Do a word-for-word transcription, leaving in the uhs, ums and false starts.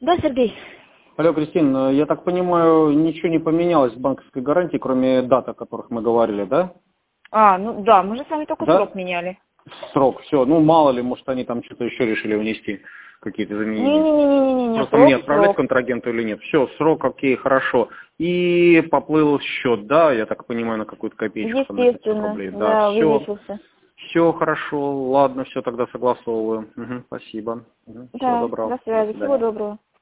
Да, Сергей. Алло, Кристина, я так понимаю, ничего не поменялось в банковской гарантии, кроме дат, о которых мы говорили, да? А, ну да, мы же с вами только Да? срок меняли. Срок, все. Ну, мало ли, может, они там что-то еще решили внести, какие-то изменения. Не-не-не-не-не, Просто срок, мне отправлять срок. контрагенту или нет. Все, срок, окей, хорошо. И поплыл счет, да, я так понимаю, на какую-то копеечку, там, на пятьсот Естественно, рублей. Да, да, все. увеличился. Все хорошо, ладно, все тогда согласовываю. Угу, спасибо. Угу, всего Да, доброго. до До связи, всего свидания. доброго.